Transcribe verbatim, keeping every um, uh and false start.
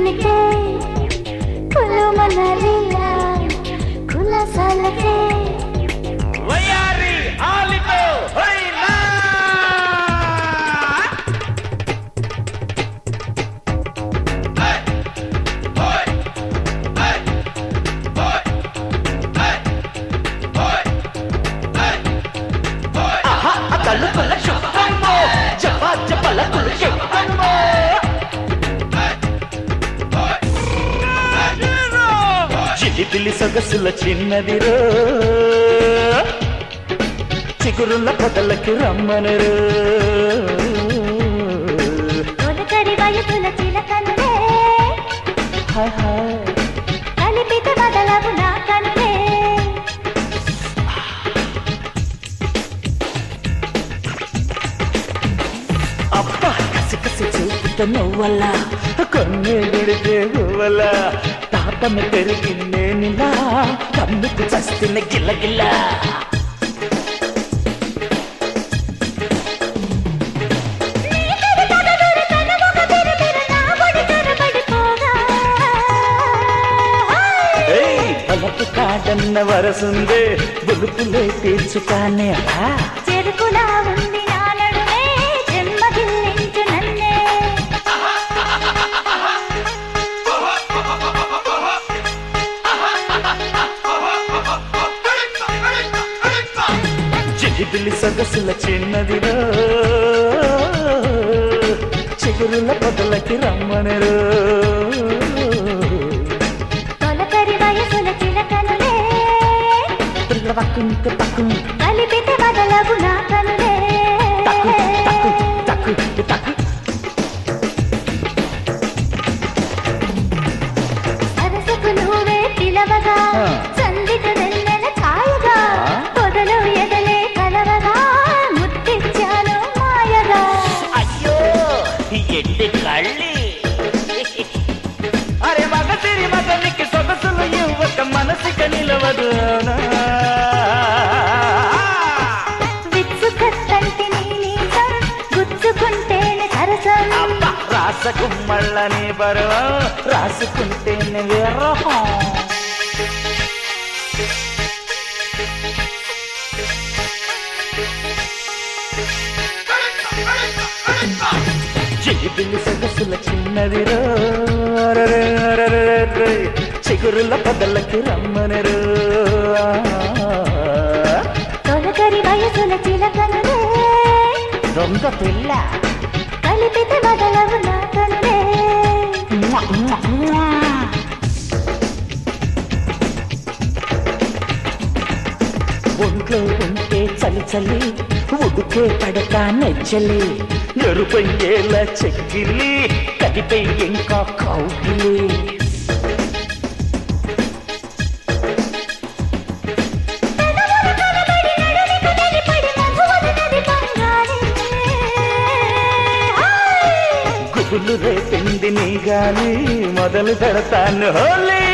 చిలికే కులుమనలిలా కులసాలకే వయారి ఆలితో హైనా తలుపుల శుభ్రమో జపా జపల కులశుభ్రమో జిలిబిలి సొగసుల చిన్నదిరో చిగురుల పొదలకి రమ్మనరు తొలకరి వయసుల చిలకనులే కలిపితే బదలవు నా కనులే అబ్బా కసి కసి చూపుత నువ్వల్ల కొన్నే గుడితే నువ్వల్ల తాతను పెరిగి నేనిలా కన్నుకు చస్తున్న గిల్లగిల్ల పలపు కాడన్న వరసుందే బులుపులే తీర్చుకానే అలా చెరుకులా ఉంది నా నడుమే జన్మదిల్లించు నన్నే జిలిబిలి సొగసుల చిన్నదిరో చిగురుల పొదలకి రమ్మనరు తొలకరి వయసుల చిలకనులే పక్కుంటే పక్కు కలిపితే బదలవు నా కనులే తక్కు తక్కు తక్కు తక్కు సరసకు నువ్వే పిలవగా సందిట వెన్నెల ఛాయగా పొదలు ఎదలే కలవగా ముట్టించాను మాయగా అయ్యో ఎట్టి కళ్ళి అరే మగ సిరి మగనికి సొగసులు ఇవ్వక మనసుక నిలవదు విచ్చుకత్తంటి నీ నీసం గుచ్చుకుంటేనే సరసం అబ్బా రాసకు మళ్ళని బరువం రాసుకుంటేనే విరహం జిలిబిలి సొగసుల చిన్నదిరో చిగురుల పొదలకి రమ్మనరు తొలకరి వయసుల చిలకనులే దొంగ పిల్ల కలిపితే బదలవు నా కనులే ఒంట్లో ఉంటే చలి చలి ఉడుకే పడతా నెచ్చలి ఎరుపయ్యేలా చెక్కిలి కదిపై ఇంకా కౌకిలి గుబులు రేపింది నీ గాలి మొదలు పెడతాను హోలీ